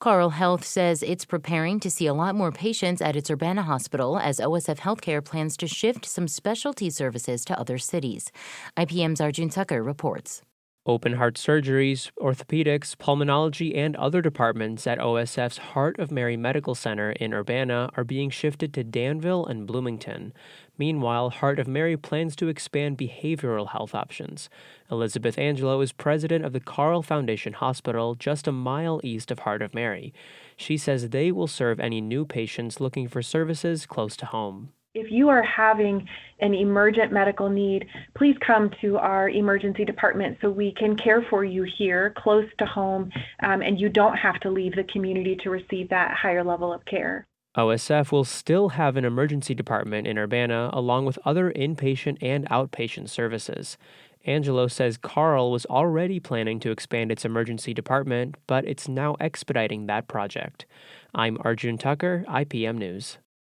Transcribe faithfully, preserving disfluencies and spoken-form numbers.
Carle Health says it's preparing to see a lot more patients at its Urbana hospital as O S F Healthcare plans to shift some specialty services to other cities. I P M's Arjun Tucker reports. Open heart surgeries, orthopedics, pulmonology, and other departments at O S F's Heart of Mary Medical Center in Urbana are being shifted to Danville and Bloomington. Meanwhile, Heart of Mary plans to expand behavioral health options. Elizabeth Angelo is president of the Carle Foundation Hospital just a mile east of Heart of Mary. She says they will serve any new patients looking for services close to home. If you are having an emergent medical need, please come to our emergency department so we can care for you here close to home, um, and you don't have to leave the community to receive that higher level of care. O S F will still have an emergency department in Urbana along with other inpatient and outpatient services. Angelo says Carle was already planning to expand its emergency department, but it's now expediting that project. I'm Arjun Tucker, I P M News.